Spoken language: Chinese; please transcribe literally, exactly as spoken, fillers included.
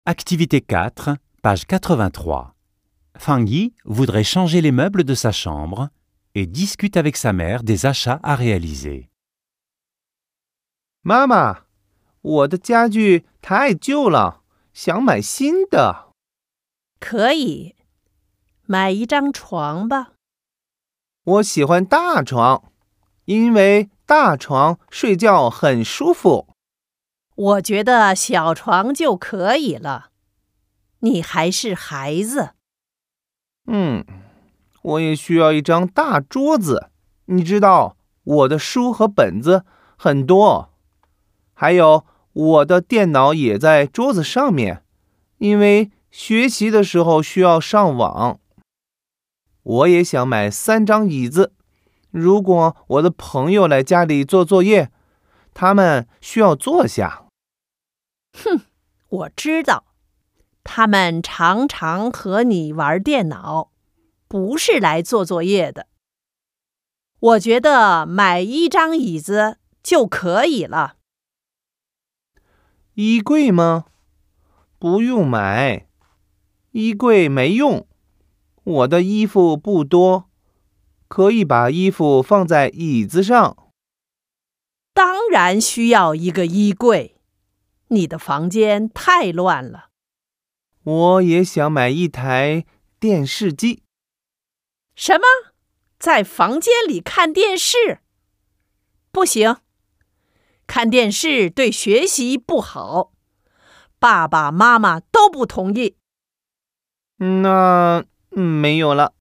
Activité quatre, page quatre-vingt-trois. Fangi voudrait changer les meubles de sa chambre et discute avec sa mère des achats à réaliser. 妈妈，我的家具太旧了，想买新的。 可以，买一张床吧。 我喜欢大床，因为大床睡觉很舒服。 我觉得小床就可以了。你还是孩子。 嗯，我也需要一张大桌子。你知道，我的书和本子很多，还有我的电脑也在桌子上面，因为学习的时候需要上网。我也想买三张椅子，如果我的朋友来家里做作业，他们需要坐下。 哼，我知道，他们常常和你玩电脑，不是来做作业的。我觉得买一张椅子就可以了。 衣柜吗？不用买，衣柜没用。我的衣服不多，可以把衣服放在椅子上。 当然需要一个衣柜，你的房间太乱了。 我也想买一台电视机。 什么？在房间里看电视？不行，看电视对学习不好，爸爸妈妈都不同意。 那、嗯、没有了。